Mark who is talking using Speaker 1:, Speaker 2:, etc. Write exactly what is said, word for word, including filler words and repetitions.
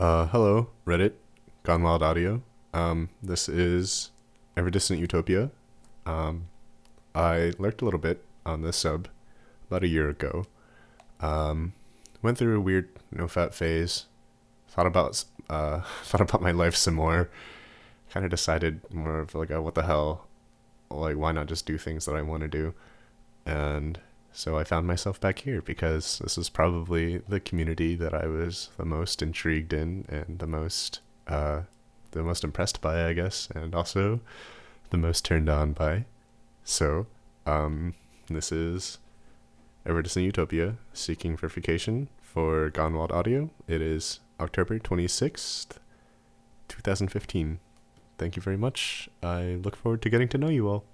Speaker 1: Uh, hello, Reddit, Gone Wild Audio. Um, this is Everdistant Utopia. Um, I lurked a little bit on this sub about a year ago. Um, Went through a weird no fat phase. Thought about uh, thought about my life some more. Kind of decided more of like, a, what the hell? Like, why not just do things that I want to do? And so I found myself back here because this is probably the community that I was the most intrigued in and the most uh, the most impressed by, I guess, and also the most turned on by. So, um, this is Everdistant Utopia seeking verification for Gone Wild Audio. It is October twenty-sixth, twenty fifteen. Thank you very much. I look forward to getting to know you all.